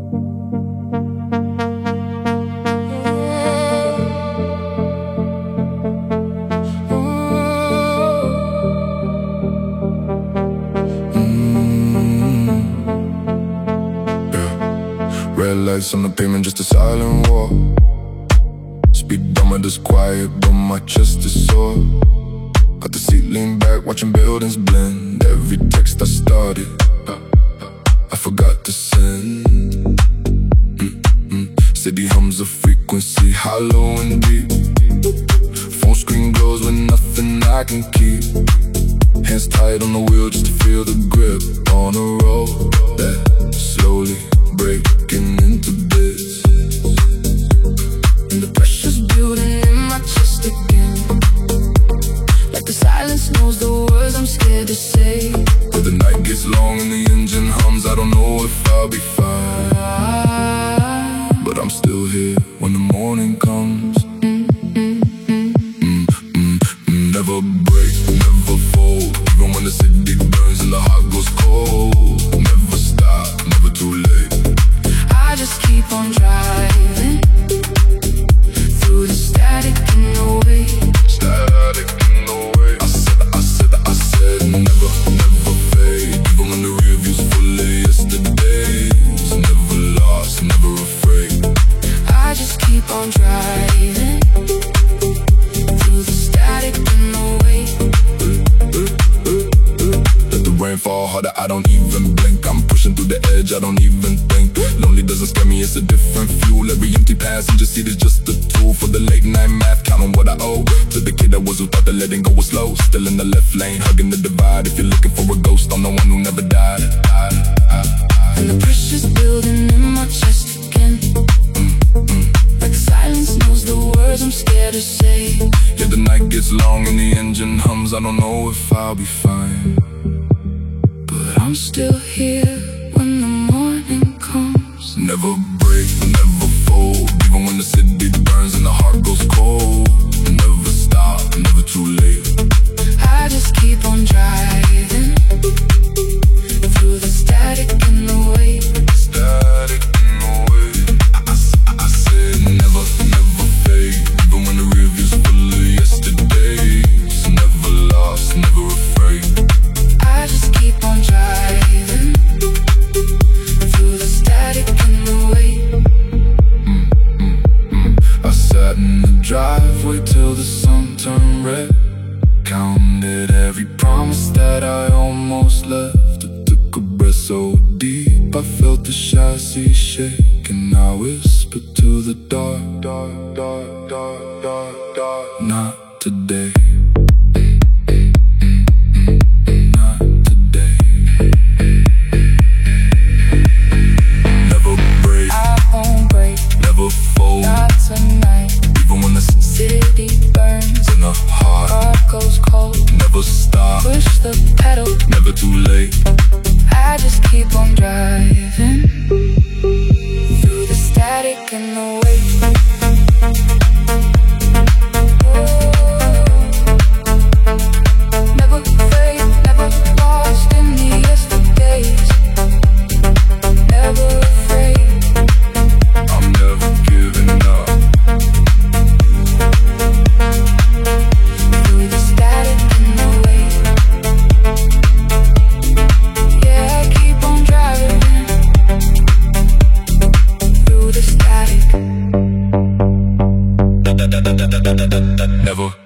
Red lights on the pavement, just a silent war. Speed bummer that's quiet, but my chest is sore. Out the seat, lean back, watching buildings blend. Every text I started, I forgot to send. City hums a frequency, hollow and deep. Phone screen glows with nothing I can keep. Hands tight on the wheel just to feel the grip on a road that slowly breaking into bits. And the pressure's building in my chest again, like the silence knows the words I'm scared to say. But the night gets long and the engine hums, I don't know if I'll be fine, but I'm still here when the morning comes. Never break, never fold, even when the city burns and the heart goes cold. Never stop, never too late. I just keep on driving through the static in the way. Static in the way. I said never, never fade, even when the rear view's full of yesterdays. Never lost, never afraid. I just keep on driving through the static in the way. Let the rain fall harder, I don't even blink. I'm pushing through the edge, I don't even think. Lonely doesn't scare me, it's a different fuel. Every empty passenger seat is just a tool for the late night math, counting what I owe to the kid that was without the letting go was slow. Still in the left lane, hugging the divide. If you're looking for a ghost, I'm the one who never died. And the pressure's building in my chest again, like the silence knows the words I'm scared to say. Yeah, the night gets long and the engine hums, I don't know if I'll be fine, but I'm still here when the morning comes. Never break, never fold, even when the city burns and the heart goes cold. Never stop, never too late. I just keep on driving through the static in the way. Static in the way. I said never, never fade, even when the rear view's full of yesterdays. Never lost, never afraid. I just keep on driving through the static in the way. I sat in the driveway till the sun turned red, counted every promise that I almost left. I took a breath so deep, I felt the chassis shake, and I whispered to the dark, dark, dark, dark, dark, dark. Not today. Not today. Never break, I won't break, never fold, not tonight. even when the City burns in the heart. heart goes cold. Never stop, Push the pedal, never too late. I just keep on driving through the static in the way. Never fade, never lost in the yesterdays. Never afraid. I'm never giving up. Through the static in the way. Yeah, I keep on driving through the static. Never